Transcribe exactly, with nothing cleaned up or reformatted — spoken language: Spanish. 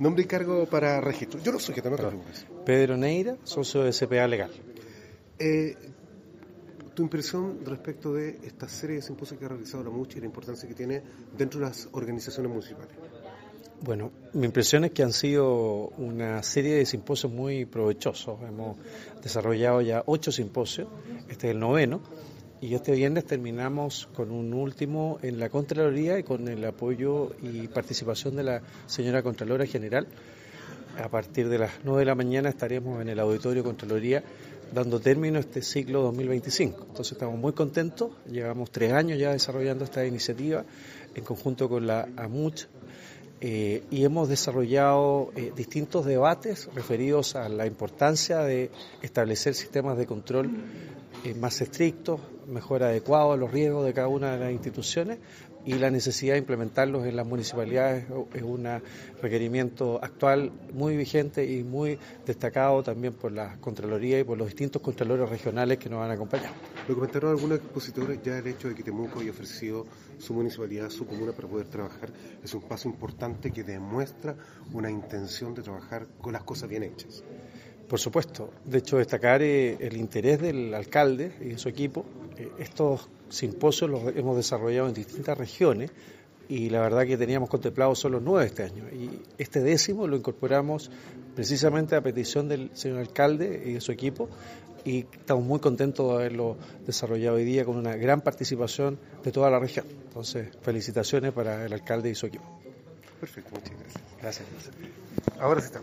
Nombre y cargo para registro. Yo no soy que no te preocupes. Pedro Neira, socio de S P A Legal. Eh, tu impresión respecto de esta serie de simposios que ha realizado la MUCH y la importancia que tiene dentro de las organizaciones municipales. Bueno, mi impresión es que han sido una serie de simposios muy provechosos. Hemos desarrollado ya ocho simposios, este es el noveno, y este viernes terminamos con un último en la Contraloría y con el apoyo y participación de la señora Contralora General. A partir de las nueve de la mañana estaremos en el Auditorio Contraloría dando término a este ciclo dos mil veinticinco. Entonces estamos muy contentos, llevamos tres años ya desarrollando esta iniciativa en conjunto con la AMUCH. Eh, y hemos desarrollado eh, distintos debates referidos a la importancia de establecer sistemas de control eh, más estrictos, mejor adecuados a los riesgos de cada una de las instituciones, y la necesidad de implementarlos en las municipalidades es un requerimiento actual muy vigente y muy destacado también por la Contraloría y por los distintos contralores regionales que nos van a acompañar. Lo comentaron algunos expositores, ya el hecho de que Temuco haya ofrecido su municipalidad, su comuna para poder trabajar, es un paso importante que demuestra una intención de trabajar con las cosas bien hechas. Por supuesto, de hecho destacar eh, el interés del alcalde y de su equipo. Eh, estos simposios los hemos desarrollado en distintas regiones y la verdad que teníamos contemplado solo nueve este año, y este décimo lo incorporamos precisamente a petición del señor alcalde y de su equipo, y estamos muy contentos de haberlo desarrollado hoy día con una gran participación de toda la región. Entonces, felicitaciones para el alcalde y su equipo. Perfecto, muchas gracias. Gracias. Ahora sí está.